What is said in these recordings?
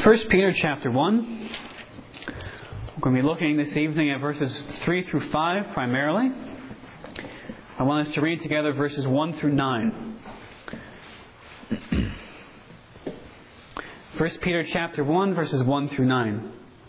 1 Peter chapter 1. We're going to be looking this evening at verses 3 through 5 primarily. I want us to read together verses 1 through 9. 1 Peter chapter 1, verses 1 through 9.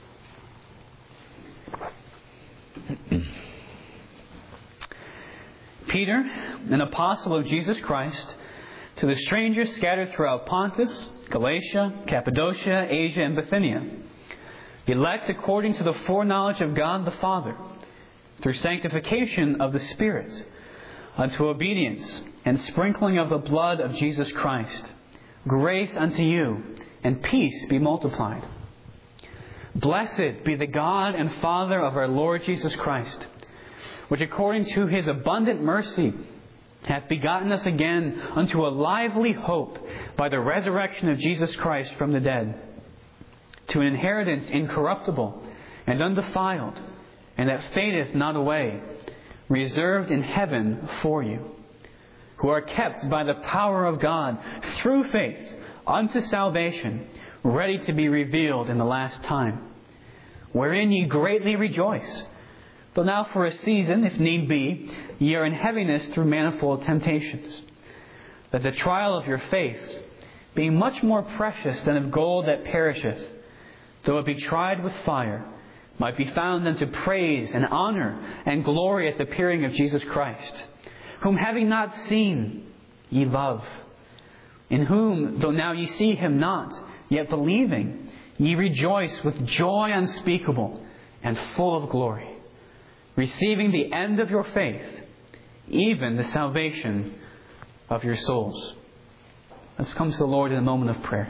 Peter, an apostle of Jesus Christ, to the strangers scattered throughout Pontus, Galatia, Cappadocia, Asia, and Bithynia, elect according to the foreknowledge of God the Father, through sanctification of the Spirit, unto obedience and sprinkling of the blood of Jesus Christ, grace unto you, and peace be multiplied. Blessed be the God and Father of our Lord Jesus Christ, which according to His abundant mercy hath begotten us again unto a lively hope by the resurrection of Jesus Christ from the dead, to an inheritance incorruptible and undefiled, and that fadeth not away, reserved in heaven for you, who are kept by the power of God through faith unto salvation, ready to be revealed in the last time, wherein ye greatly rejoice, though now for a season, if need be, ye are in heaviness through manifold temptations, that the trial of your faith, being much more precious than of gold that perisheth, though it be tried with fire, might be found unto praise and honor and glory at the appearing of Jesus Christ, whom having not seen, ye love, in whom, though now ye see Him not, yet believing, ye rejoice with joy unspeakable and full of glory, receiving the end of your faith, even the salvation of your souls. Let's come to the Lord in a moment of prayer.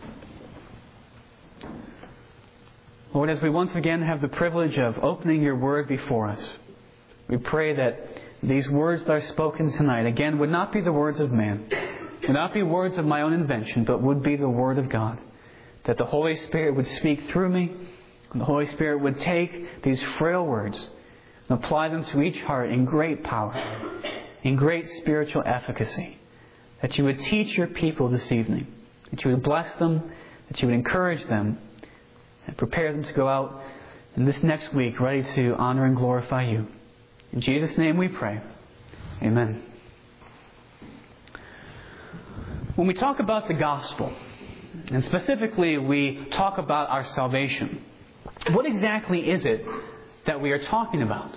Lord, as we once again have the privilege of opening your word before us, we pray that these words that are spoken tonight, again, would not be the words of man, would not be words of my own invention, but would be the Word of God. That the Holy Spirit would speak through me, and the Holy Spirit would take these frail words and apply them to each heart in great power, in great spiritual efficacy. That you would teach your people this evening, that you would bless them, that you would encourage them, and prepare them to go out in this next week ready to honor and glorify you. In Jesus' name we pray. Amen. When we talk about the gospel, and specifically we talk about our salvation, what exactly is it that we are talking about?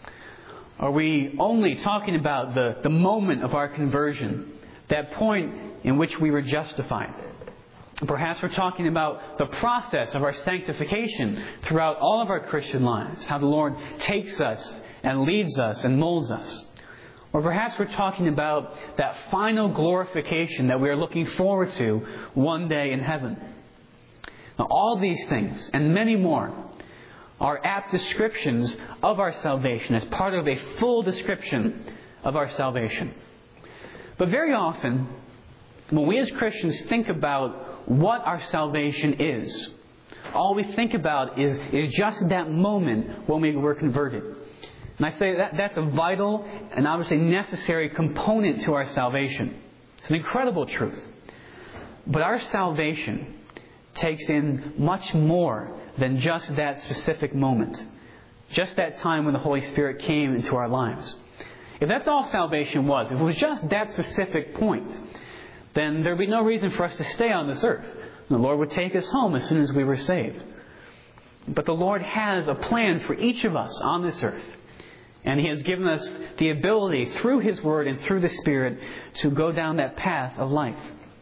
Are we only talking about the moment of our conversion, that point in which we were justified? Perhaps we're talking about the process of our sanctification throughout all of our Christian lives, how the Lord takes us and leads us and molds us. Or perhaps we're talking about that final glorification that we are looking forward to one day in heaven. Now, all these things and many more are apt descriptions of our salvation as part of a full description of our salvation. But very often, when we as Christians think about what our salvation is, all we think about is just that moment when we were converted. And I say that's a vital and obviously necessary component to our salvation. It's an incredible truth. But our salvation takes in much more than just that specific moment. Just that time when the Holy Spirit came into our lives. If that's all salvation was, if it was just that specific point, then there would be no reason for us to stay on this earth. The Lord would take us home as soon as we were saved. But the Lord has a plan for each of us on this earth. And He has given us the ability through His Word and through the Spirit to go down that path of life.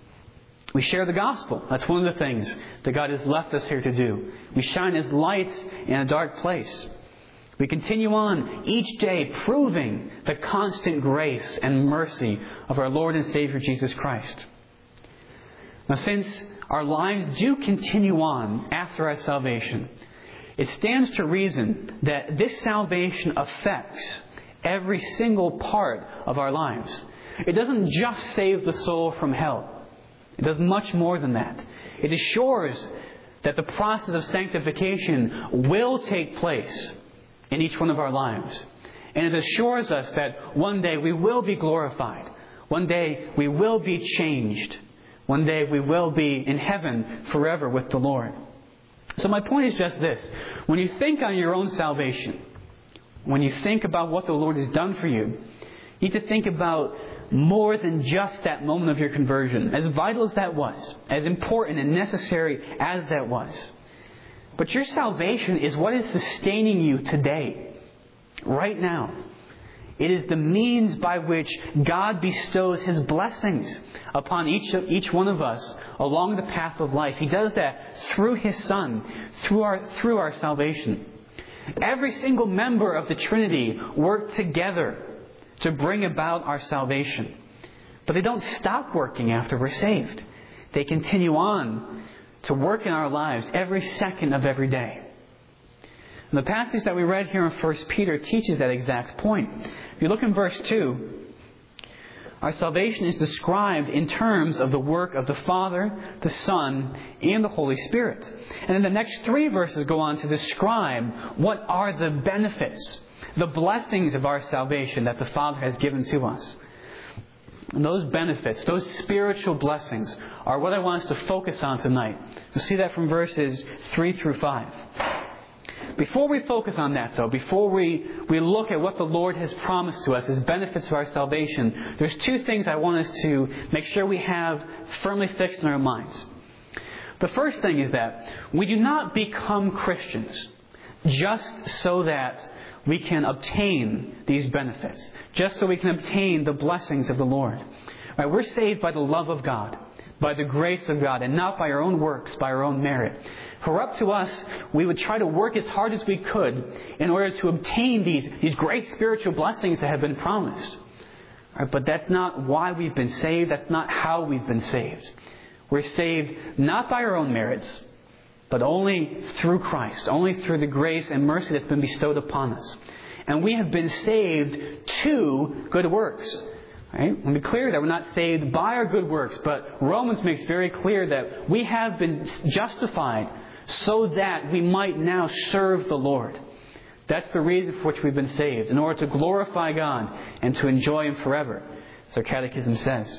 We share the gospel. That's one of the things that God has left us here to do. We shine as lights in a dark place. We continue on each day proving the constant grace and mercy of our Lord and Savior Jesus Christ. Now, since our lives do continue on after our salvation, it stands to reason that this salvation affects every single part of our lives. It doesn't just save the soul from hell. It does much more than that. It assures that the process of sanctification will take place in each one of our lives. And it assures us that one day we will be glorified. One day we will be changed. One day we will be in heaven forever with the Lord. So my point is just this. When you think on your own salvation, when you think about what the Lord has done for you, you need to think about more than just that moment of your conversion, as vital as that was, as important and necessary as that was. But your salvation is what is sustaining you today, right now. It is the means by which God bestows His blessings upon each one of us along the path of life. He does that through His Son, through our salvation. Every single member of the Trinity work together to bring about our salvation. But they don't stop working after we're saved. They continue on to work in our lives every second of every day. And the passage that we read here in 1 Peter teaches that exact point. If you look in verse 2, our salvation is described in terms of the work of the Father, the Son, and the Holy Spirit. And then the next 3 verses go on to describe what are the benefits, the blessings of our salvation that the Father has given to us. And those benefits, those spiritual blessings, are what I want us to focus on tonight. You'll see that from verses 3 through 5. Before we focus on that, though, before we look at what the Lord has promised to us as benefits of our salvation, there's 2 things I want us to make sure we have firmly fixed in our minds. The first thing is that we do not become Christians just so that we can obtain these benefits, just so we can obtain the blessings of the Lord. Right, we're saved by the love of God, by the grace of God, and not by our own works, by our own merit. If it were up to us, we would try to work as hard as we could in order to obtain these great spiritual blessings that have been promised. Right, but that's not why we've been saved. That's not how we've been saved. We're saved not by our own merits, but only through Christ, only through the grace and mercy that's been bestowed upon us. And we have been saved to good works. Right? Let me be clear that we're not saved by our good works, but Romans makes very clear that we have been justified so that we might now serve the Lord. That's the reason for which we've been saved, in order to glorify God and to enjoy Him forever, as our catechism says.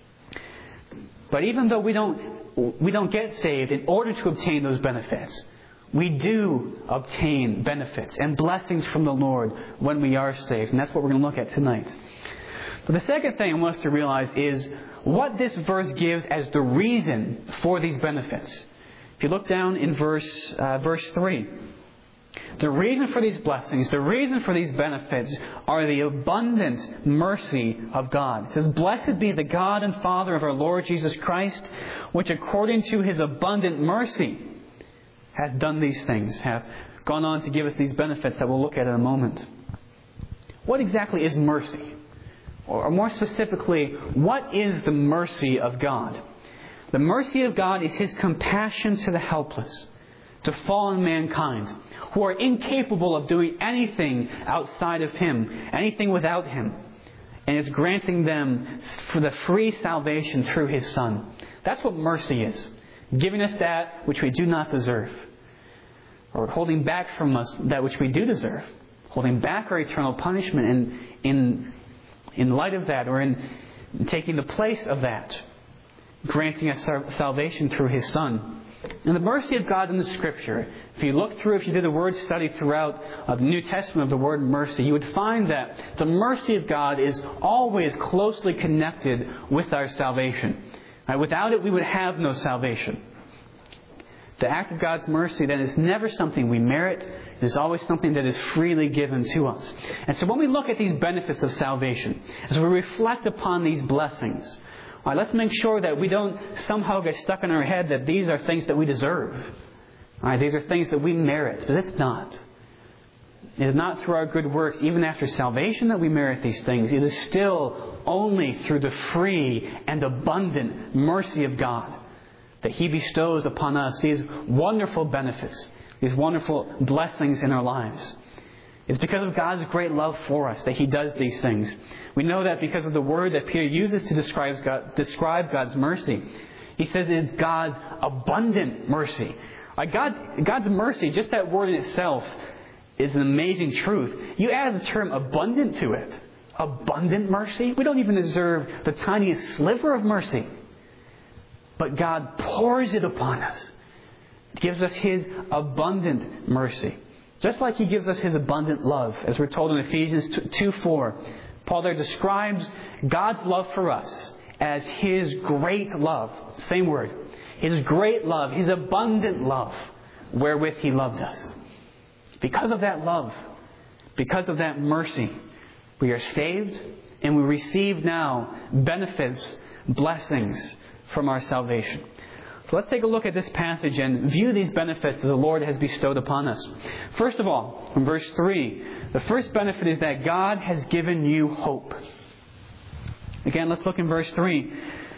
But even though we don't get saved in order to obtain those benefits, we do obtain benefits and blessings from the Lord when we are saved. And that's what we're going to look at tonight. But the second thing I want us to realize is what this verse gives as the reason for these benefits. If you look down in verse 3, the reason for these blessings, the reason for these benefits are the abundant mercy of God. It says, "Blessed be the God and Father of our Lord Jesus Christ, which according to His abundant mercy hath done these things," hath gone on to give us these benefits that we'll look at in a moment. What exactly is mercy? Or more specifically, what is the mercy of God? The mercy of God is His compassion to the helpless, to fallen mankind, who are incapable of doing anything outside of Him, anything without Him, and is granting them for the free salvation through His Son. That's what mercy is, giving us that which we do not deserve, or holding back from us that which we do deserve, holding back our eternal punishment, and in light of that, or in taking the place of that, granting us salvation through His Son. And the mercy of God in the Scripture, if you did a word study throughout the New Testament of the word mercy, you would find that the mercy of God is always closely connected with our salvation. Without it, we would have no salvation. The act of God's mercy, then, is never something we merit. It is always something that is freely given to us. And so when we look at these benefits of salvation, as we reflect upon these blessings, let's make sure that we don't somehow get stuck in our head that these are things that we deserve. These are things that we merit. But it's not. It is not through our good works, even after salvation, that we merit these things. It is still only through the free and abundant mercy of God that He bestows upon us these wonderful benefits, these wonderful blessings in our lives. It's because of God's great love for us that He does these things. We know that because of the word that Peter uses to describe God's mercy. He says it is God's abundant mercy. God's mercy, just that word in itself, is an amazing truth. You add the term abundant to it. Abundant mercy? We don't even deserve the tiniest sliver of mercy. but God pours it upon us. He gives us His abundant mercy. Just like He gives us His abundant love. As we're told in Ephesians 2:4, Paul there describes God's love for us as His great love. Same word. His great love, His abundant love, wherewith He loved us. Because of that love, because of that mercy, we are saved and we receive now benefits, blessings from our salvation. So let's take a look at this passage and view these benefits that the Lord has bestowed upon us. First of all, in verse 3, the first benefit is that God has given you hope. Again, let's look in verse 3.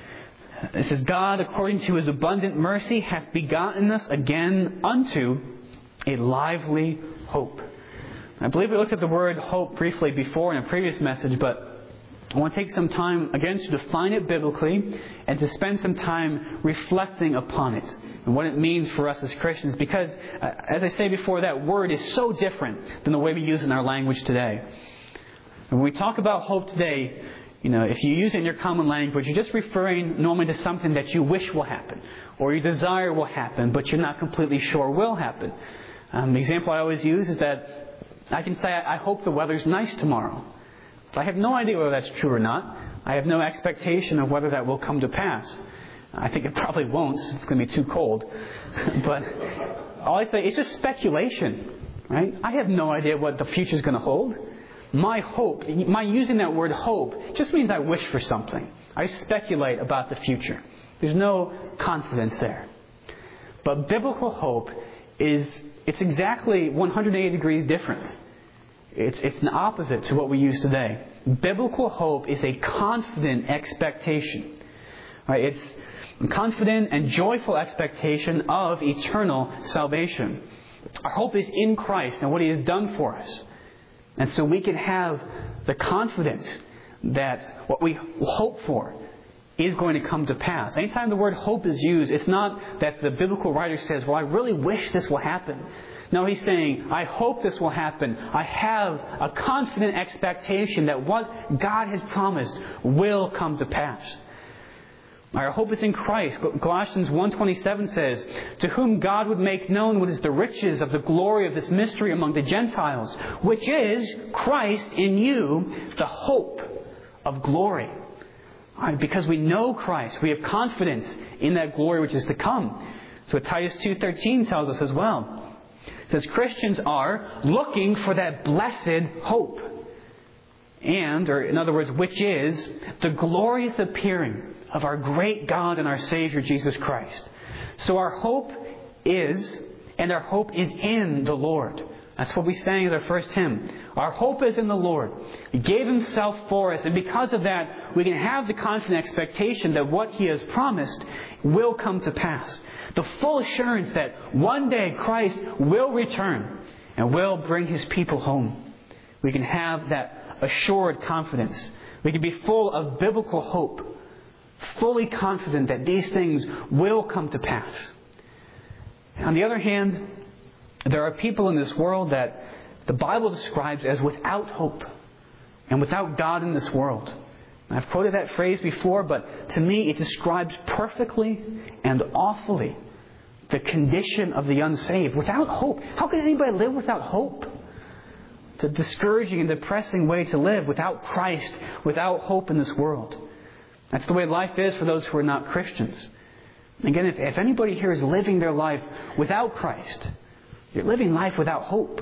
It says, God, according to His abundant mercy, hath begotten us again unto a lively hope. I believe we looked at the word hope briefly before in a previous message, but I want to take some time again to define it biblically and to spend some time reflecting upon it and what it means for us as Christians. Because, as I say before, that word is so different than the way we use it in our language today. And when we talk about hope today, if you use it in your common language, you're just referring normally to something that you wish will happen or you desire will happen, but you're not completely sure will happen. The example I always use is that I can say, I hope the weather's nice tomorrow. But I have no idea whether that's true or not. I have no expectation of whether that will come to pass. I think it probably won't. It's going to be too cold. But all I say, it's just speculation, right? I have no idea what the future is going to hold. My hope, my using that word hope, just means I wish for something. I speculate about the future. There's no confidence there. But biblical hope it's exactly 180 degrees different. It's an opposite to what we use today. Biblical hope is a confident expectation. Right? It's a confident and joyful expectation of eternal salvation. Our hope is in Christ and what He has done for us. And so we can have the confidence that what we hope for is going to come to pass. Anytime the word hope is used, it's not that the biblical writer says, well, I really wish this will happen. No, he's saying, I hope this will happen. I have a confident expectation that what God has promised will come to pass. Our hope is in Christ. Colossians 1:27 says, to whom God would make known what is the riches of the glory of this mystery among the Gentiles, which is Christ in you, the hope of glory. Because we know Christ, we have confidence in that glory which is to come. So Titus 2:13 tells us as well. It says Christians are looking for that blessed hope. Or in other words, which is the glorious appearing of our great God and our Savior Jesus Christ. So our hope is in the Lord. That's what we sang in our first hymn. Our hope is in the Lord. He gave Himself for us, and because of that, we can have the confident expectation that what He has promised will come to pass. The full assurance that one day Christ will return and will bring His people home. We can have that assured confidence. We can be full of biblical hope, fully confident that these things will come to pass. On the other hand, there are people in this world that the Bible describes as without hope and without God in this world. I've quoted that phrase before, but to me it describes perfectly and awfully the condition of the unsaved. Without hope. How can anybody live without hope? It's a discouraging and depressing way to live without Christ, without hope in this world. That's the way life is for those who are not Christians. Again, if anybody here is living their life without Christ, you're living life without hope.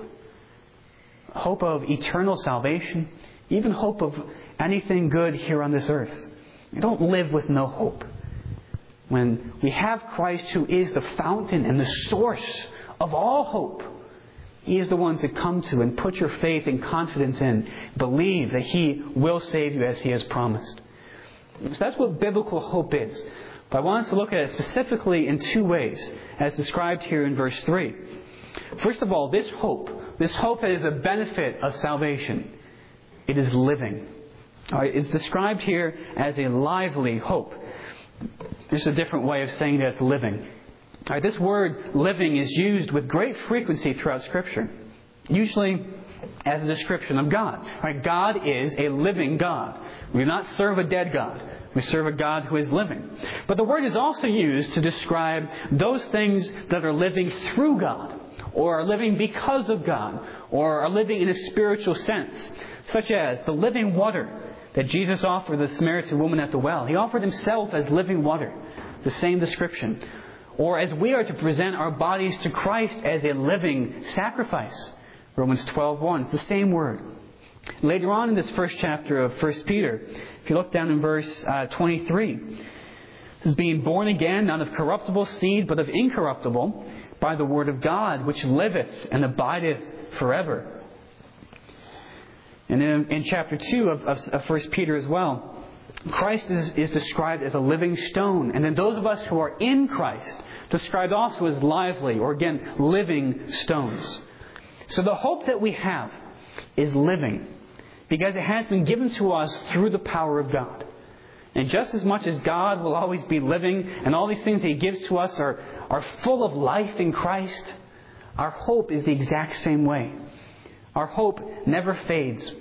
Hope of eternal salvation, even hope of anything good here on this earth. You don't live with no hope. When we have Christ, who is the fountain and the source of all hope, He is the one to come to and put your faith and confidence in. Believe that He will save you as He has promised. So that's what biblical hope is. But I want us to look at it specifically in two ways, as described here in verse 3. First of all, this hope that is a benefit of salvation, it is living. It's described here as a lively hope. There's a different way of saying that it's living. This word living is used with great frequency throughout Scripture. Usually as a description of God. Right? God is a living God. We do not serve a dead God. We serve a God who is living. But the word is also used to describe those things that are living through God, or are living because of God, or are living in a spiritual sense, such as the living water that Jesus offered the Samaritan woman at the well. He offered Himself as living water. The same description. Or as we are to present our bodies to Christ as a living sacrifice. Romans 12:1. It's the same word. Later on in this first chapter of 1 Peter, if you look down in verse 23, it says, being born again, not of corruptible seed, but of incorruptible, by the word of God, which liveth and abideth forever. And in chapter 2 of 1 Peter as well, Christ is described as a living stone. And then those of us who are in Christ, described also as lively, or again, living stones. So the hope that we have is living, because it has been given to us through the power of God. And just as much as God will always be living, and all these things that He gives to us are full of life in Christ, our hope is the exact same way. Our hope never fades.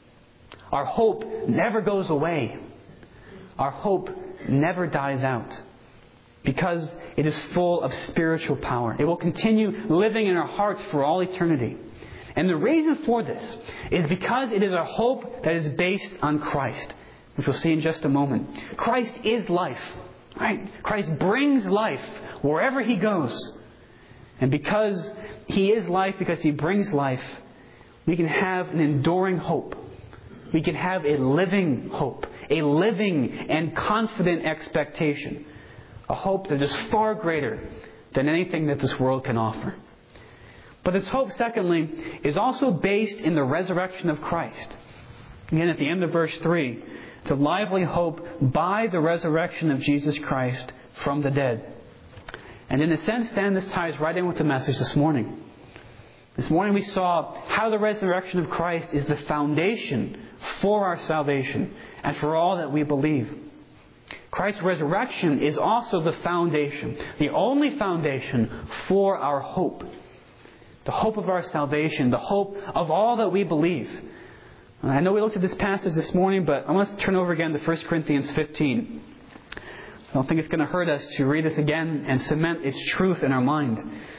Our hope never goes away. Our hope never dies out, because it is full of spiritual power. It will continue living in our hearts for all eternity. And the reason for this is because it is a hope that is based on Christ, which we'll see in just a moment. Christ is life. Right? Christ brings life wherever He goes. And because He is life, because He brings life, we can have an enduring hope. We can have a living hope, a living and confident expectation, a hope that is far greater than anything that this world can offer. But this hope, secondly, is also based in the resurrection of Christ. Again, at the end of verse 3, it's a lively hope by the resurrection of Jesus Christ from the dead. And in a sense, then, this ties right in with the message this morning. This morning we saw how the resurrection of Christ is the foundation for our salvation and for all that we believe. Christ's resurrection is also the foundation, the only foundation for our hope. The hope of our salvation, the hope of all that we believe. And I know we looked at this passage this morning, but I want us to turn over again to 1 Corinthians 15. I don't think it's going to hurt us to read this again and cement its truth in our mind.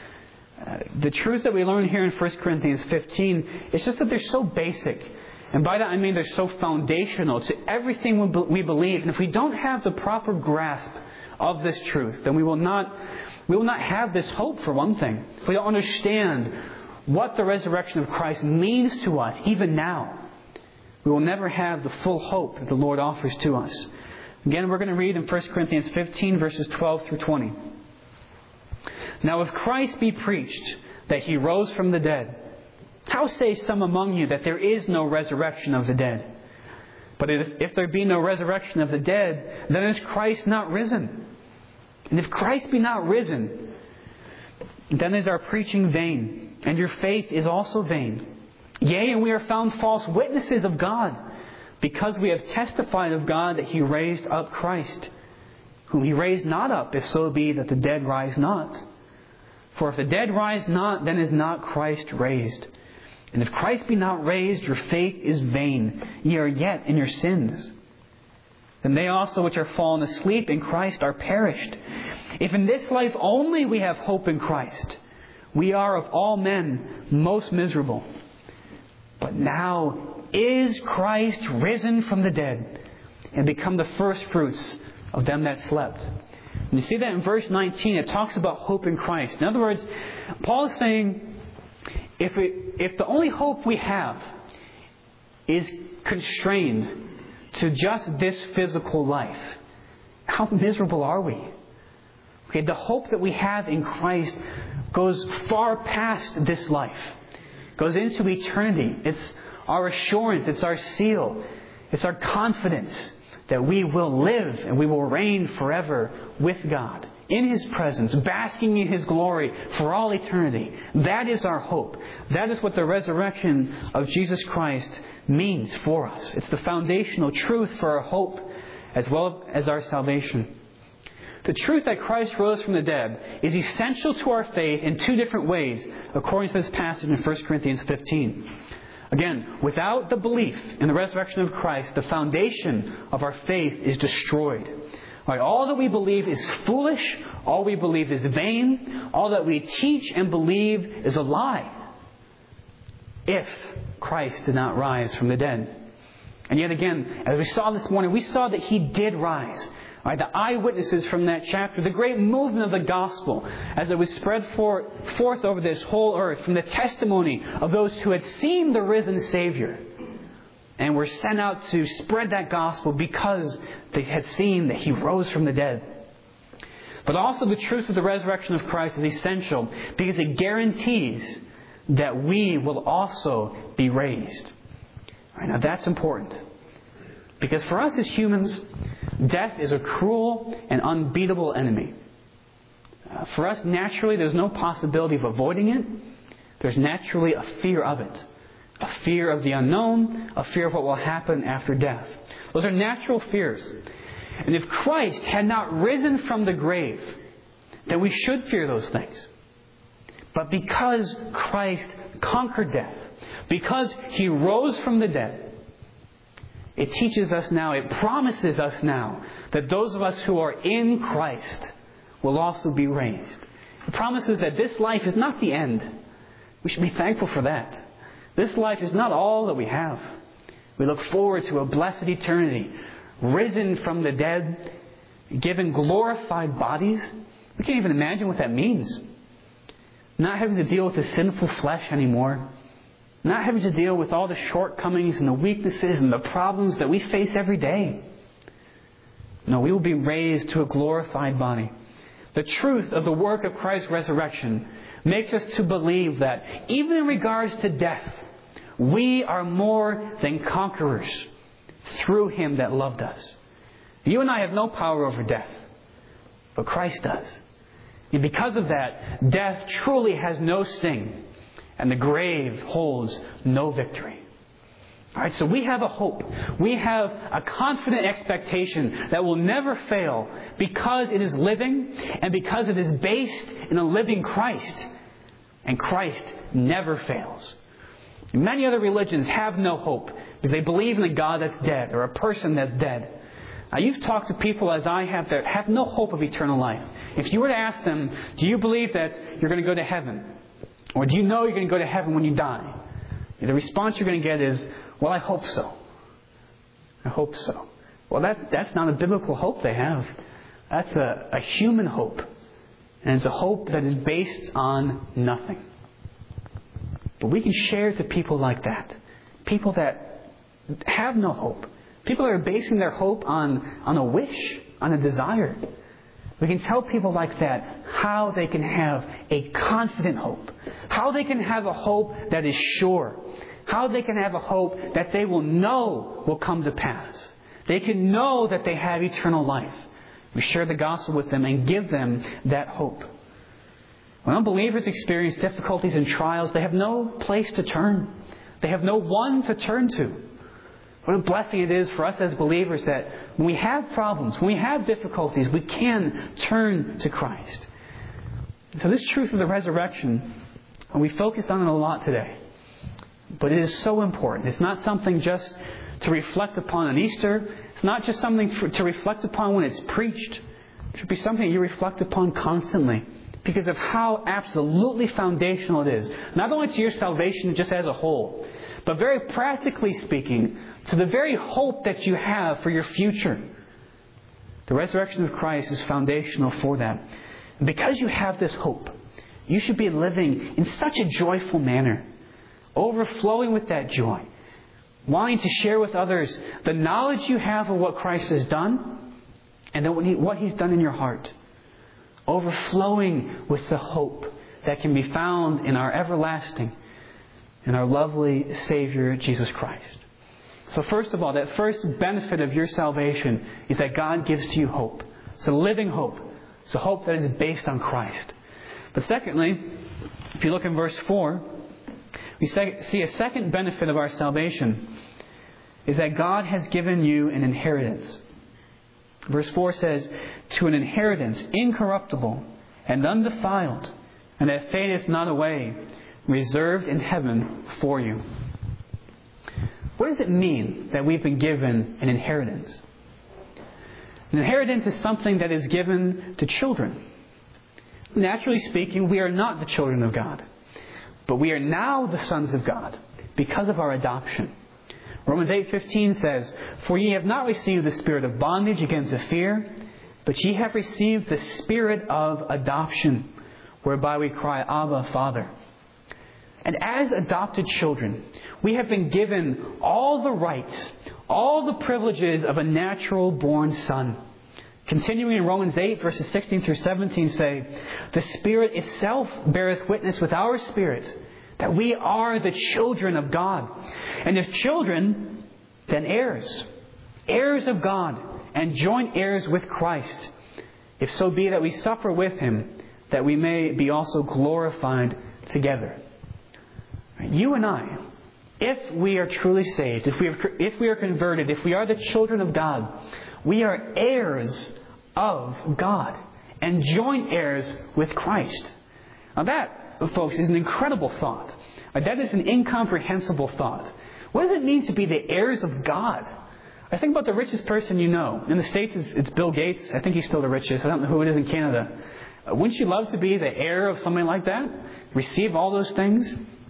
The truths that we learn here in 1 Corinthians 15, it's just that they're so basic. And by that I mean they're so foundational to everything we believe. And if we don't have the proper grasp of this truth, then we will not have this hope, for one thing. If we don't understand what the resurrection of Christ means to us, even now, we will never have the full hope that the Lord offers to us. Again, we're going to read in 1 Corinthians 15, verses 12 through 20. Now, if Christ be preached that He rose from the dead, how say some among you that there is no resurrection of the dead? But if there be no resurrection of the dead, then is Christ not risen? And if Christ be not risen, then is our preaching vain, and your faith is also vain. Yea, and we are found false witnesses of God, because we have testified of God that He raised up Christ, whom He raised not up, if so be that the dead rise not. For if the dead rise not, then is not Christ raised. And if Christ be not raised, your faith is vain. Ye are yet in your sins. Then they also which are fallen asleep in Christ are perished. If in this life only we have hope in Christ, we are of all men most miserable. But now is Christ risen from the dead and become the first fruits of them that slept. And you see that in verse 19, it talks about hope in Christ. In other words, Paul is saying, if the only hope we have is constrained to just this physical life, how miserable are we? Okay, the hope that we have in Christ goes far past this life, goes into eternity. It's our assurance, it's our seal, it's our confidence that we will live and we will reign forever with God, in His presence, basking in His glory for all eternity. That is our hope. That is what the resurrection of Jesus Christ means for us. It's the foundational truth for our hope as well as our salvation. The truth that Christ rose from the dead is essential to our faith in two different ways, according to this passage in 1 Corinthians 15. Again, without the belief in the resurrection of Christ, the foundation of our faith is destroyed. Right? All that we believe is foolish. All we believe is vain. All that we teach and believe is a lie. If Christ did not rise from the dead. And yet again, as we saw this morning, we saw that He did rise. Right? The eyewitnesses from that chapter, the great movement of the gospel, as it was spread forth over this whole earth, from the testimony of those who had seen the risen Savior, and were sent out to spread that gospel because they had seen that He rose from the dead. But also the truth of the resurrection of Christ is essential because it guarantees that we will also be raised. Right, now that's important. Because for us as humans, death is a cruel and unbeatable enemy. For us, naturally, there's no possibility of avoiding it. There's naturally a fear of it. A fear of the unknown, a fear of what will happen after death. Those are natural fears. And if Christ had not risen from the grave, then we should fear those things. But because Christ conquered death, because He rose from the dead, it teaches us now, it promises us now, that those of us who are in Christ will also be raised. It promises that this life is not the end. We should be thankful for that. This life is not all that we have. We look forward to a blessed eternity, risen from the dead, given glorified bodies. We can't even imagine what that means. Not having to deal with the sinful flesh anymore. Not having to deal with all the shortcomings and the weaknesses and the problems that we face every day. No, we will be raised to a glorified body. The truth of the work of Christ's resurrection makes us to believe that even in regards to death, we are more than conquerors through Him that loved us. You and I have no power over death, but Christ does. And because of that, death truly has no sting, and the grave holds no victory. All right, so we have a hope. We have a confident expectation that will never fail because it is living and because it is based in a living Christ. And Christ never fails. Many other religions have no hope because they believe in a God that's dead or a person that's dead. Now, you've talked to people, as I have, that have no hope of eternal life. If you were to ask them, do you believe that you're going to go to heaven? Or do you know you're going to go to heaven when you die? The response you're going to get is, well, I hope so. I hope so. Well, that's not a biblical hope they have. That's a human hope. And it's a hope that is based on nothing. But we can share to people like that. People that have no hope. People that are basing their hope on a wish, on a desire. We can tell people like that how they can have a confident hope. How they can have a hope that is sure. How they can have a hope that they will know will come to pass. They can know that they have eternal life. We share the gospel with them and give them that hope. When unbelievers experience difficulties and trials, they have no place to turn. They have no one to turn to. What a blessing it is for us as believers that when we have problems, when we have difficulties, we can turn to Christ. So this truth of the resurrection, we focused on it a lot today. But it is so important. It's not something just to reflect upon on Easter. It's not just something to reflect upon when it's preached. It should be something you reflect upon constantly because of how absolutely foundational it is. Not only to your salvation just as a whole, but very practically speaking, to the very hope that you have for your future. The resurrection of Christ is foundational for that. And because you have this hope, you should be living in such a joyful manner, overflowing with that joy, wanting to share with others the knowledge you have of what Christ has done and then what He's done in your heart. Overflowing with the hope that can be found in our everlasting and our lovely Savior, Jesus Christ. So first of all, that first benefit of your salvation is that God gives to you hope. It's a living hope. It's a hope that is based on Christ. But secondly, if you look in verse 4, we see a second benefit of our salvation is that God has given you an inheritance. Verse 4 says, to an inheritance incorruptible and undefiled, and that fadeth not away, reserved in heaven for you. What does it mean that we've been given an inheritance? An inheritance is something that is given to children. Naturally speaking, we are not the children of God, but we are now the sons of God because of our adoption. Romans 8:15 says, "For ye have not received the spirit of bondage again to fear, but ye have received the spirit of adoption, whereby we cry, Abba, Father." And as adopted children, we have been given all the rights, all the privileges of a natural born son. Continuing in Romans 8, verses 16 through 17 say, "The Spirit itself beareth witness with our spirit that we are the children of God. And if children, then heirs, heirs of God, and joint heirs with Christ, if so be that we suffer with Him, that we may be also glorified together." You and I, if we are truly saved, if we are converted, if we are the children of God, we are heirs of God and joint heirs with Christ. Now that, folks, is an incredible thought. That is an incomprehensible thought. What does it mean to be the heirs of God? I think about the richest person you know. In the States, it's Bill Gates. I think he's still the richest. I don't know who it is in Canada. Wouldn't you love to be the heir of somebody like that? Receive all those things?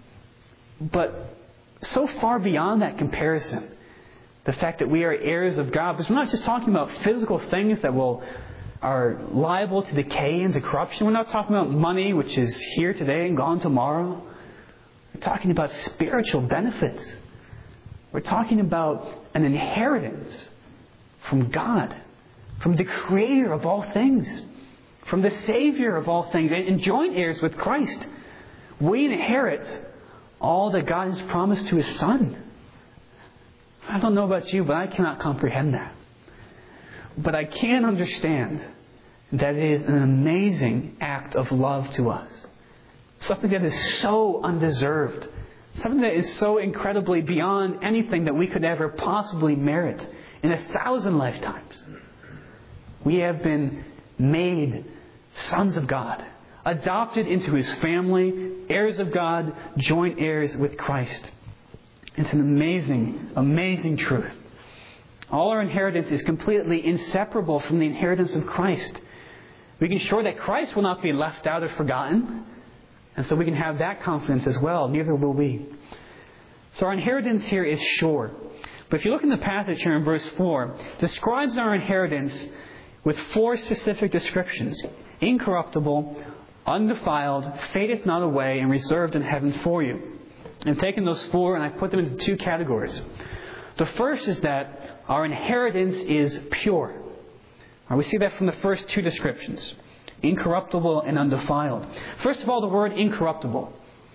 But so far beyond that comparison, the fact that we are heirs of God, because we're not just talking about physical things that are liable to decay and to corruption. We're not talking about money, which is here today and gone tomorrow. We're talking about spiritual benefits. We're talking about an inheritance from God, from the Creator of all things, from the Savior of all things, and joint heirs with Christ. We inherit all that God has promised to His Son. I don't know about you, but I cannot comprehend that. But I can understand that it is an amazing act of love to us. Something that is so undeserved. Something that is so incredibly beyond anything that we could ever possibly merit in 1,000 lifetimes. We have been made sons of God, adopted into His family, heirs of God, joint heirs with Christ. It's an amazing, amazing truth. All our inheritance is completely inseparable from the inheritance of Christ. We can be sure that Christ will not be left out or forgotten. And so we can have that confidence as well. Neither will we. So our inheritance here is sure. But if you look in the passage here in verse 4, it describes our inheritance with 4 specific descriptions. Incorruptible, undefiled, fadeth not away, and reserved in heaven for you. I've taken those 4 and I've put them into 2 categories. The first is that our inheritance is pure. We see that from the first 2 descriptions. Incorruptible and undefiled. First of all, the word incorruptible.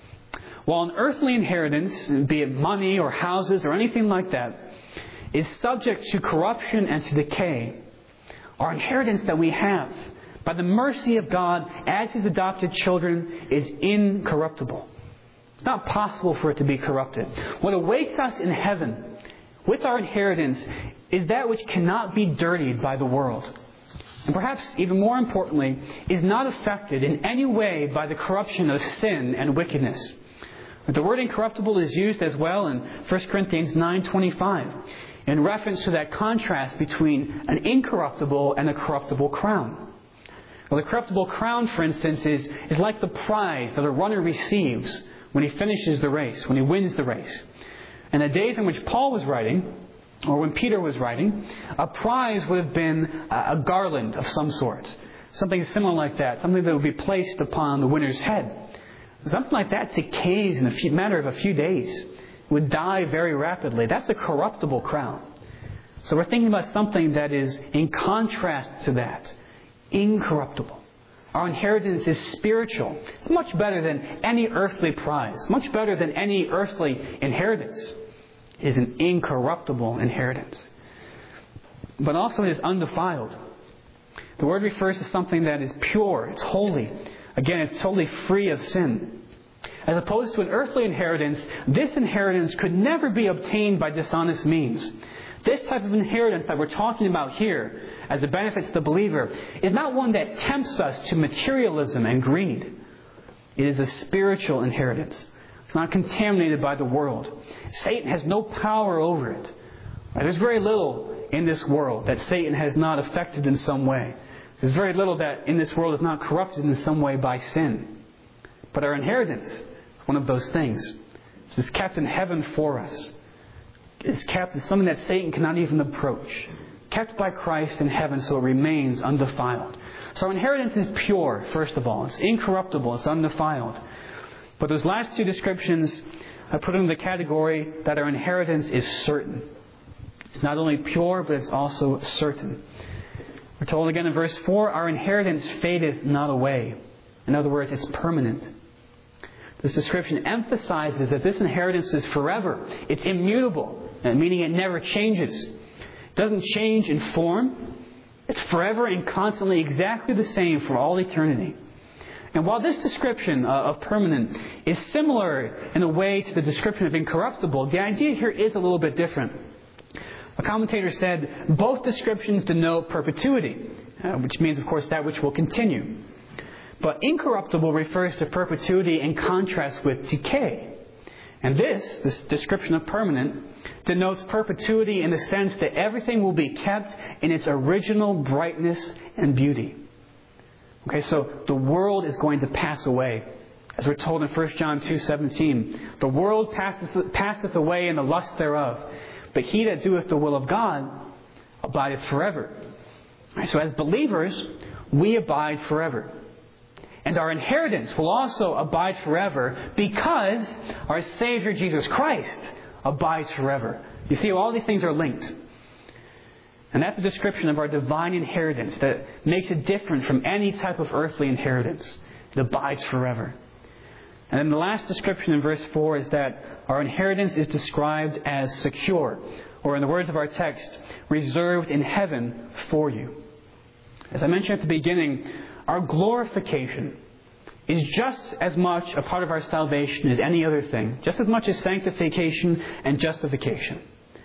While an earthly inheritance, be it money or houses or anything like that, is subject to corruption and to decay, our inheritance that we have, by the mercy of God as His adopted children, is incorruptible. It's not possible for it to be corrupted. What awaits us in heaven with our inheritance is that which cannot be dirtied by the world. And perhaps even more importantly, is not affected in any way by the corruption of sin and wickedness. But the word incorruptible is used as well in 1 Corinthians 9:25 in reference to that contrast between an incorruptible and a corruptible crown. Well, the corruptible crown, for instance, is like the prize that a runner receives when he finishes the race, when he wins the race. In the days in which Paul was writing, or when Peter was writing, a prize would have been a garland of some sort. Something similar like that. Something that would be placed upon the winner's head. Something like that decays in a matter of a few days. It would die very rapidly. That's a corruptible crown. So we're thinking about something that is in contrast to that. Incorruptible. Our inheritance is spiritual. It's much better than any earthly prize. Much better than any earthly inheritance. It is an incorruptible inheritance. But also it is undefiled. The word refers to something that is pure. It's holy. Again, it's totally free of sin. As opposed to an earthly inheritance, this inheritance could never be obtained by dishonest means. This type of inheritance that we're talking about here, as it benefits the believer, is not one that tempts us to materialism and greed. It is a spiritual inheritance. It's not contaminated by the world. Satan has no power over it. There's very little in this world that Satan has not affected in some way. There's very little that in this world is not corrupted in some way by sin. But our inheritance is one of those things. It's kept in heaven for us. It's kept in something that Satan cannot even approach. Kept by Christ in heaven so it remains undefiled. So our inheritance is pure, first of all. It's incorruptible. It's undefiled. But those last two descriptions I put in the category that our inheritance is certain. It's not only pure, but it's also certain. We're told again in verse 4, our inheritance fadeth not away. In other words, it's permanent. This description emphasizes that this inheritance is forever. It's immutable, meaning it never changes. It doesn't change in form. It's forever and constantly exactly the same for all eternity. And while this description of permanent is similar in a way to the description of incorruptible, the idea here is a little bit different. A commentator said both descriptions denote perpetuity, which means, of course, that which will continue. But incorruptible refers to perpetuity in contrast with decay. And this description of permanent, denotes perpetuity in the sense that everything will be kept in its original brightness and beauty. Okay, so the world is going to pass away. As we're told in 1 John 2:17, the world passeth away in the lust thereof, but he that doeth the will of God abideth forever. Right, so as believers, we abide forever. And our inheritance will also abide forever because our Savior Jesus Christ abides forever. You see, all these things are linked. And that's a description of our divine inheritance that makes it different from any type of earthly inheritance. It abides forever. And then the last description in verse 4 is that our inheritance is described as secure, or in the words of our text, reserved in heaven for you. As I mentioned at the beginning, our glorification is just as much a part of our salvation as any other thing, just as much as sanctification and justification.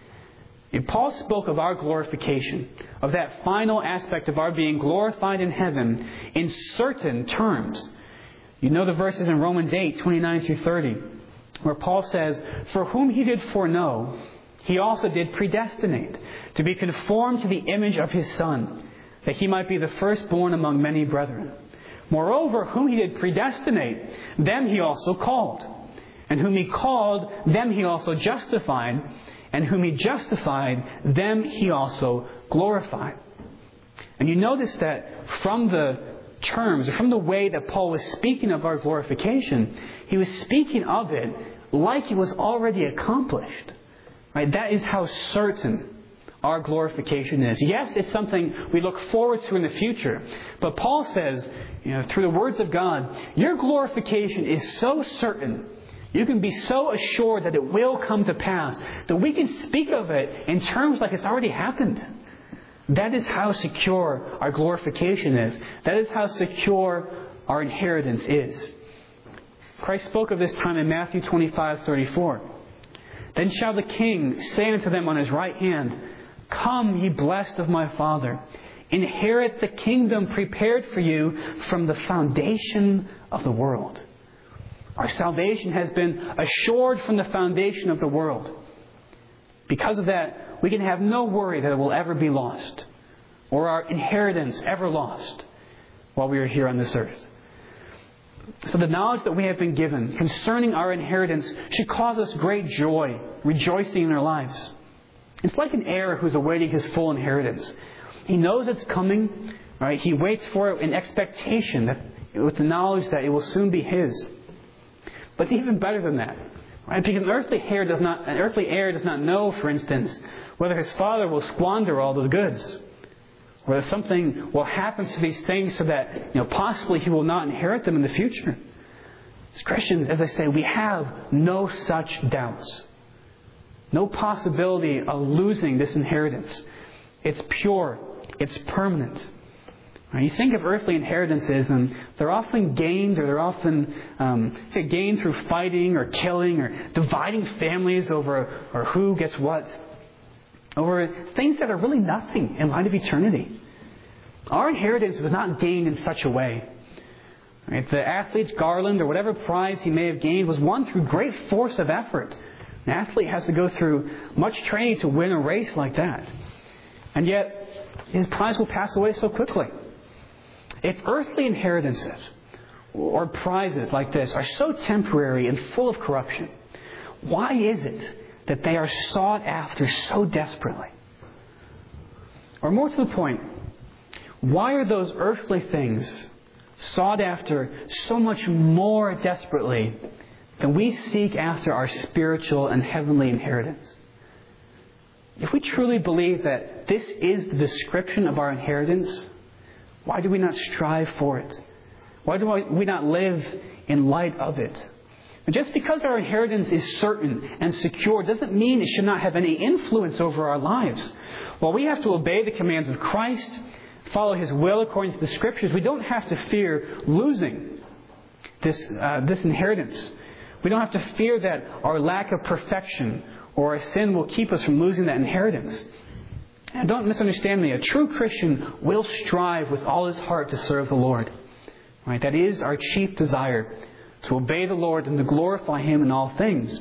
And Paul spoke of our glorification, of that final aspect of our being glorified in heaven in certain terms. You know the verses in Romans 8:29-30, where Paul says, "For whom he did foreknow, he also did predestinate, to be conformed to the image of his Son, that he might be the firstborn among many brethren. Moreover, whom he did predestinate, them he also called. And whom he called, them he also justified. And whom he justified, them he also glorified." And you notice that from the terms, or from the way that Paul was speaking of our glorification, he was speaking of it like it was already accomplished. Right? That is how certain our glorification is. Yes, it's something we look forward to in the future. But Paul says, through the words of God, your glorification is so certain, you can be so assured that it will come to pass, that we can speak of it in terms like it's already happened. That is how secure our glorification is. That is how secure our inheritance is. Christ spoke of this time in Matthew 25:34. "Then shall the King say unto them on his right hand, Come, ye blessed of my Father, inherit the kingdom prepared for you from the foundation of the world." Our salvation has been assured from the foundation of the world. Because of that, we can have no worry that it will ever be lost, or our inheritance ever lost while we are here on this earth. So the knowledge that we have been given concerning our inheritance should cause us great joy, rejoicing in our lives. It's like an heir who's awaiting his full inheritance. He knows it's coming, right? He waits for it in expectation, that, with the knowledge that it will soon be his. But even better than that, right? Because an earthly heir does not know, for instance, whether his father will squander all those goods, or that something will happen to these things so that possibly he will not inherit them in the future. As Christians, as I say, we have no such doubts. No possibility of losing this inheritance. It's pure. It's permanent. You think of earthly inheritances, and they're often gained, or they're often gained through fighting or killing or dividing families over or who gets what, over things that are really nothing in light of eternity. Our inheritance was not gained in such a way. Right? The athlete's garland or whatever prize he may have gained was won through great force of effort. An athlete has to go through much training to win a race like that. And yet, his prize will pass away so quickly. If earthly inheritances or prizes like this are so temporary and full of corruption, why is it that they are sought after so desperately? Or more to the point, why are those earthly things sought after so much more desperately than we seek after our spiritual and heavenly inheritance? If we truly believe that this is the description of our inheritance, why do we not strive for it? Why do we not live in light of it? And just because our inheritance is certain and secure doesn't mean it should not have any influence over our lives. While we have to obey the commands of Christ, follow His will according to the Scriptures, we don't have to fear losing this inheritance. We don't have to fear that our lack of perfection or our sin will keep us from losing that inheritance. And don't misunderstand me. A true Christian will strive with all his heart to serve the Lord. Right? That is our chief desire, to obey the Lord and to glorify Him in all things.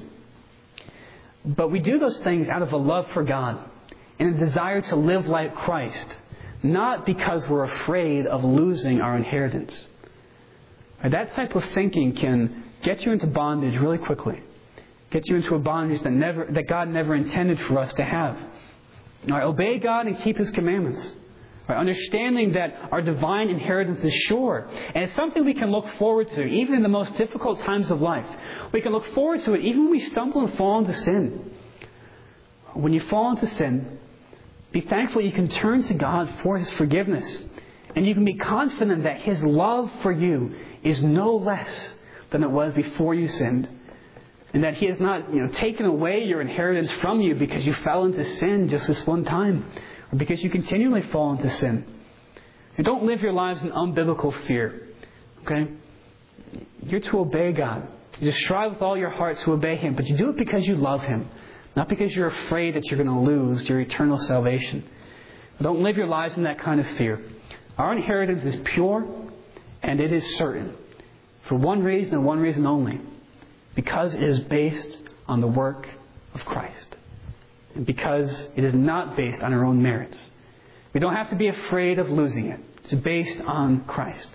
But we do those things out of a love for God and a desire to live like Christ, not because we're afraid of losing our inheritance. Right? That type of thinking can get you into bondage really quickly. Get you into a bondage that God never intended for us to have. Right? Obey God and keep His commandments. Right? Understanding that our divine inheritance is sure. And it's something we can look forward to, even in the most difficult times of life. We can look forward to it even when we stumble and fall into sin. When you fall into sin, be thankful you can turn to God for His forgiveness. And you can be confident that His love for you is no less than it was before you sinned. And that He has not, taken away your inheritance from you because you fell into sin just this one time, or because you continually fall into sin. And don't live your lives in unbiblical fear. Okay? You're to obey God. You just strive with all your heart to obey Him, but you do it because you love Him, not because you're afraid that you're going to lose your eternal salvation. Don't live your lives in that kind of fear. Our inheritance is pure and it is certain. For one reason and one reason only. Because it is based on the work of Christ. And because it is not based on our own merits. We don't have to be afraid of losing it. It's based on Christ.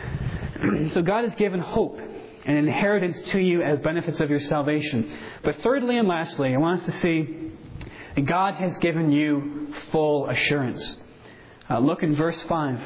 So God has given hope and inheritance to you as benefits of your salvation. But thirdly and lastly, I want us to see that God has given you full assurance. Look in verse 5.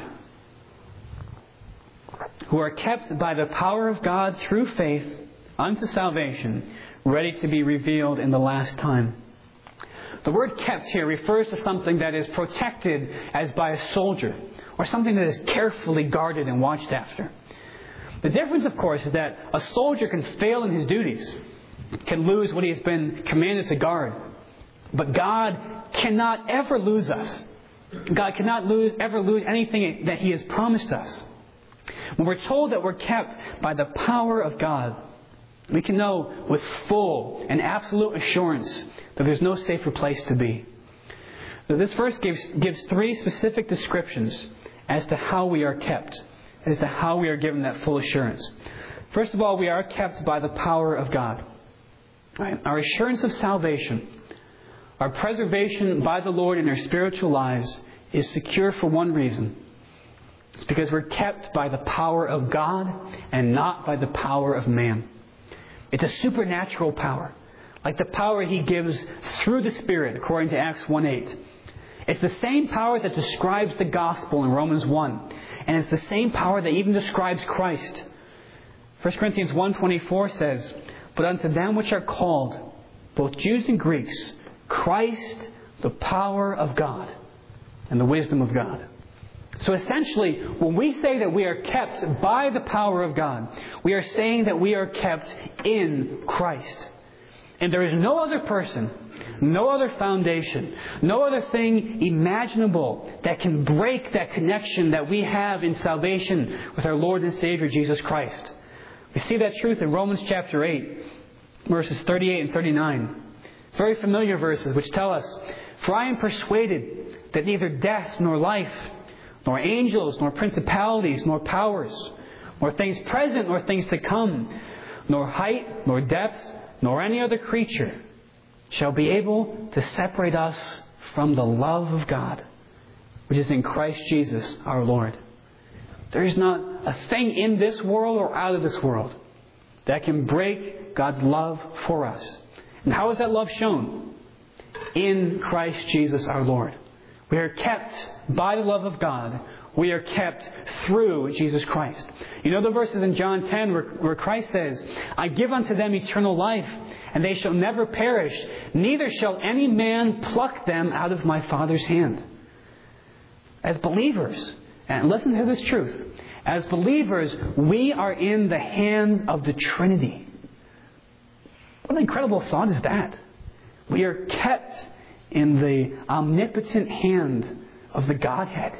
Who are kept by the power of God through faith unto salvation, ready to be revealed in the last time. The word kept here refers to something that is protected as by a soldier, or something that is carefully guarded and watched after. The difference, of course, is that a soldier can fail in his duties, can lose what he has been commanded to guard. But God cannot ever lose us. God cannot ever lose anything that He has promised us. When we're told that we're kept by the power of God, we can know with full and absolute assurance that there's no safer place to be. So this verse gives three specific descriptions as to how we are kept, as to how we are given that full assurance. First of all, we are kept by the power of God. Right? Our assurance of salvation, our preservation by the Lord in our spiritual lives is secure for one reason. It's because we're kept by the power of God and not by the power of man. It's a supernatural power, like the power He gives through the Spirit, according to Acts 1:8. It's the same power that describes the gospel in Romans 1. And it's the same power that even describes Christ. 1 Corinthians 1:24 says, But unto them which are called, both Jews and Greeks, Christ, the power of God and the wisdom of God. So essentially, when we say that we are kept by the power of God, we are saying that we are kept in Christ. And there is no other person, no other foundation, no other thing imaginable that can break that connection that we have in salvation with our Lord and Savior Jesus Christ. We see that truth in Romans chapter 8, verses 38 and 39. Very familiar verses which tell us, For I am persuaded that neither death nor life, nor angels, nor principalities, nor powers, nor things present, nor things to come, nor height, nor depth, nor any other creature shall be able to separate us from the love of God, which is in Christ Jesus our Lord. There is not a thing in this world or out of this world that can break God's love for us. And how is that love shown? In Christ Jesus our Lord. We are kept by the love of God. We are kept through Jesus Christ. You know the verses in John 10 where Christ says, I give unto them eternal life, and they shall never perish, neither shall any man pluck them out of my Father's hand. As believers, and listen to this truth, as believers, we are in the hand of the Trinity. What an incredible thought is that? We are kept in the omnipotent hand of the Godhead.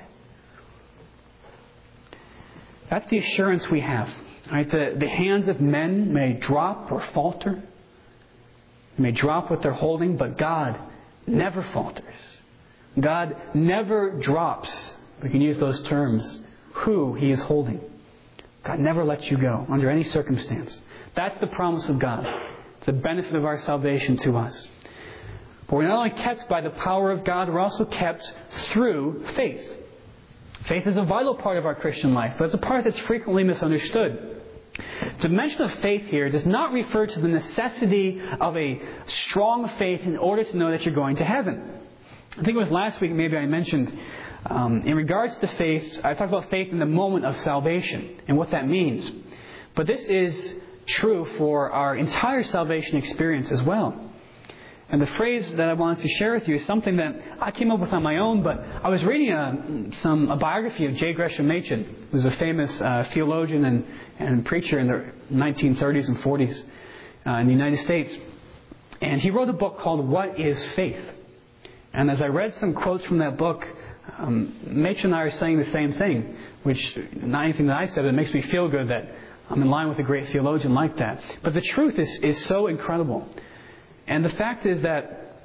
That's the assurance we have. Right? The hands of men may drop or falter. They may drop what they're holding, but God never falters. God never drops, we can use those terms, who He is holding. God never lets you go under any circumstance. That's the promise of God. It's a benefit of our salvation to us. But we're not only kept by the power of God, we're also kept through faith. Faith is a vital part of our Christian life, but it's a part that's frequently misunderstood. The mention of faith here does not refer to the necessity of a strong faith in order to know that you're going to heaven. I think it was last week maybe I mentioned, in regards to faith, I talked about faith in the moment of salvation and what that means. But this is true for our entire salvation experience as well. And the phrase that I wanted to share with you is something that I came up with on my own, but I was reading a biography of J. Gresham Machen, who was a famous theologian and preacher in the 1930s and 40s in the United States. And he wrote a book called What is Faith? And as I read some quotes from that book, Machen and I are saying the same thing, which, not anything that I said, it makes me feel good that I'm in line with a great theologian like that. But the truth is so incredible. And the fact is that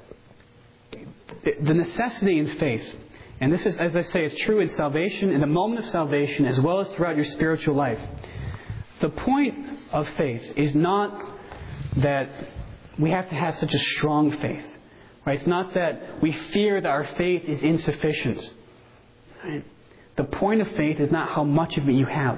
the necessity in faith, and this is, as I say, is true in salvation, in the moment of salvation, as well as throughout your spiritual life. The point of faith is not that we have to have such a strong faith. Right? It's not that we fear that our faith is insufficient. Right? The point of faith is not how much of it you have.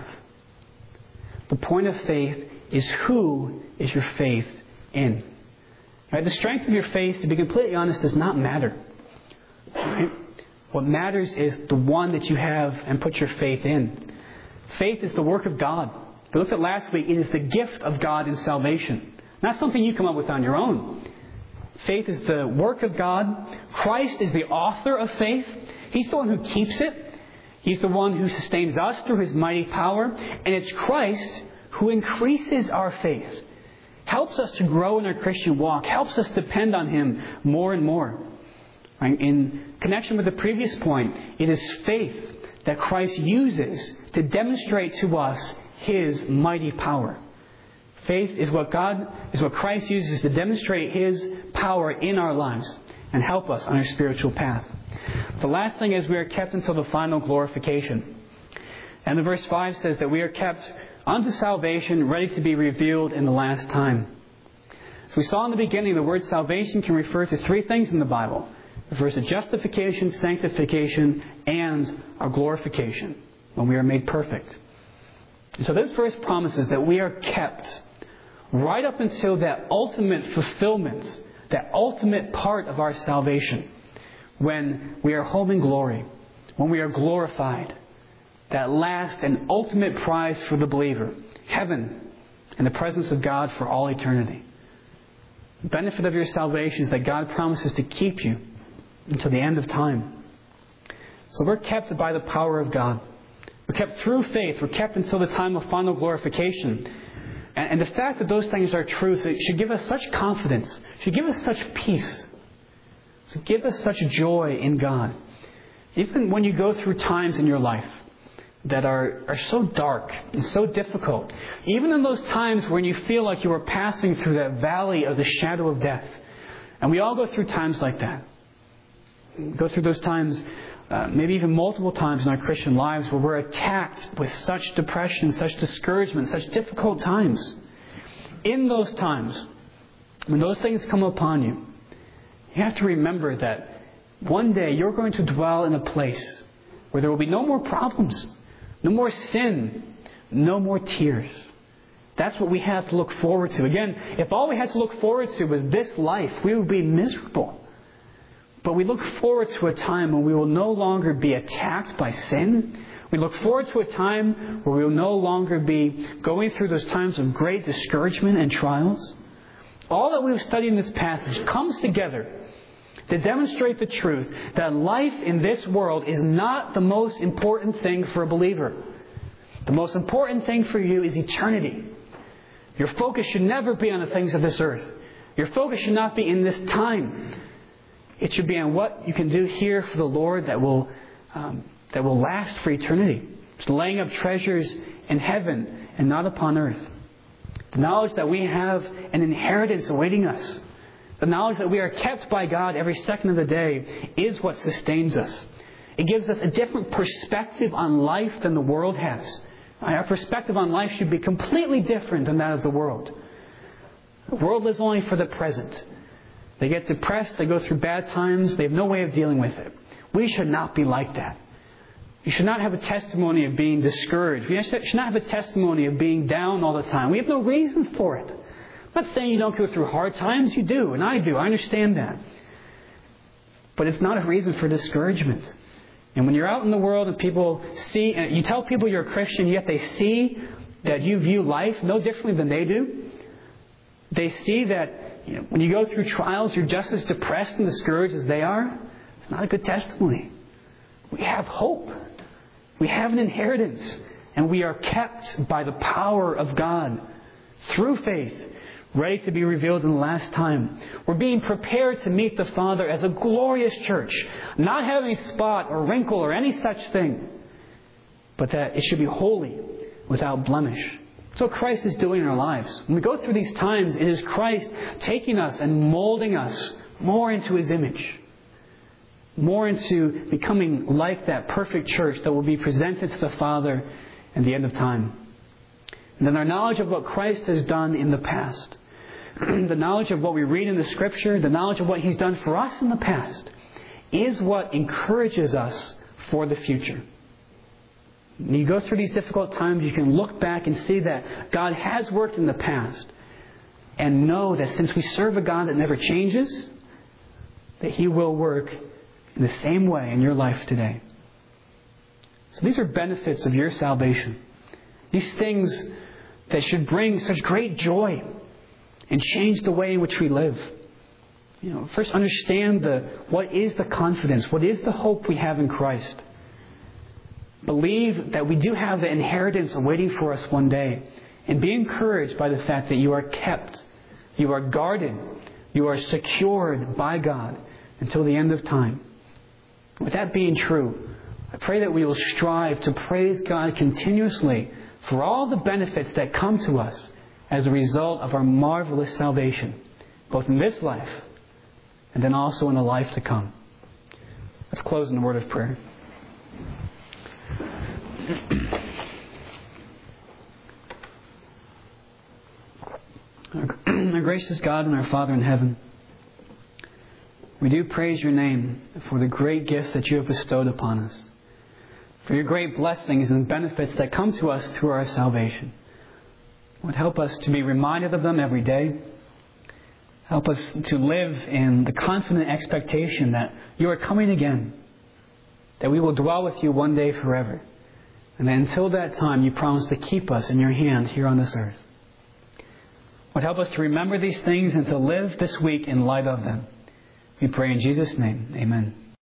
The point of faith is who is your faith in. Right? The strength of your faith, to be completely honest, does not matter. Right? What matters is the one that you have and put your faith in. Faith is the work of God. We looked at last week, it is the gift of God in salvation. Not something you come up with on your own. Faith is the work of God. Christ is the author of faith. He's the one who keeps it. He's the one who sustains us through His mighty power. And it's Christ who increases our faith. Helps us to grow in our Christian walk. Helps us depend on Him more and more. Right? In connection with the previous point, it is faith that Christ uses to demonstrate to us His mighty power. Faith is what Christ uses to demonstrate His power in our lives and help us on our spiritual path. The last thing is we are kept until the final glorification. And the verse 5 says that we are kept unto salvation, ready to be revealed in the last time. So we saw in the beginning the word salvation can refer to three things in the Bible. It refers to justification, sanctification, and our glorification, when we are made perfect. And so this verse promises that we are kept right up until that ultimate fulfillment, that ultimate part of our salvation, when we are home in glory, when we are glorified, that last and ultimate prize for the believer, heaven and the presence of God for all eternity. The benefit of your salvation is that God promises to keep you until the end of time. So we're kept by the power of God. We're kept through faith. We're kept until the time of final glorification. And the fact that those things are true should give us such confidence, should give us such peace, should give us such joy in God. Even when you go through times in your life that are so dark and so difficult, even in those times when you feel like you are passing through that valley of the shadow of death, and we all go through times like that. We go through those times maybe even multiple times in our Christian lives where we're attacked with such depression, such discouragement, such difficult times. In those times, when those things come upon you, you have to remember that one day you're going to dwell in a place where there will be no more problems, no more sin, no more tears. That's what we have to look forward to. Again, if all we had to look forward to was this life, we would be miserable. But we look forward to a time when we will no longer be attacked by sin. We look forward to a time where we will no longer be going through those times of great discouragement and trials. All that we've studied in this passage comes together to demonstrate the truth that life in this world is not the most important thing for a believer. The most important thing for you is eternity. Your focus should never be on the things of this earth. Your focus should not be in this time. It should be on what you can do here for the Lord that will last for eternity. It's laying up treasures in heaven and not upon earth. The knowledge that we have an inheritance awaiting us. The knowledge that we are kept by God every second of the day is what sustains us. It gives us a different perspective on life than the world has. Our perspective on life should be completely different than that of the world. The world lives only for the present. They get depressed, they go through bad times, they have no way of dealing with it. We should not be like that. You should not have a testimony of being discouraged. We should not have a testimony of being down all the time. We have no reason for it. I'm not saying you don't go through hard times. You do, and I do. I understand that. But it's not a reason for discouragement. And when you're out in the world and people see, and you tell people you're a Christian, yet they see that you view life no differently than they do. They see that when you go through trials, you're just as depressed and discouraged as they are. It's not a good testimony. We have hope. We have an inheritance. And we are kept by the power of God through faith, ready to be revealed in the last time. We're being prepared to meet the Father as a glorious church, not having spot or wrinkle or any such thing, but that it should be holy, without blemish. That's what Christ is doing in our lives. When we go through these times, it is Christ taking us and molding us more into His image, more into becoming like that perfect church that will be presented to the Father at the end of time. And then our knowledge of what Christ has done in the past, the knowledge of what we read in the Scripture, the knowledge of what He's done for us in the past, is what encourages us for the future. When you go through these difficult times, you can look back and see that God has worked in the past, and know that since we serve a God that never changes, that He will work in the same way in your life today. So these are benefits of your salvation. These things that should bring such great joy and change the way in which we live. First understand what is the confidence, what is the hope we have in Christ. Believe that we do have the inheritance awaiting for us one day. And be encouraged by the fact that you are kept, you are guarded, you are secured by God until the end of time. With that being true, I pray that we will strive to praise God continuously for all the benefits that come to us as a result of our marvelous salvation, both in this life and then also in the life to come. Let's close in a word of prayer. Our gracious God and our Father in heaven, we do praise Your name for the great gifts that You have bestowed upon us, for Your great blessings and benefits that come to us through our salvation. Lord, help us to be reminded of them every day. Help us to live in the confident expectation that You are coming again, that we will dwell with You one day forever, and that until that time You promise to keep us in Your hand here on this earth. Lord, help us to remember these things and to live this week in light of them. We pray in Jesus' name. Amen.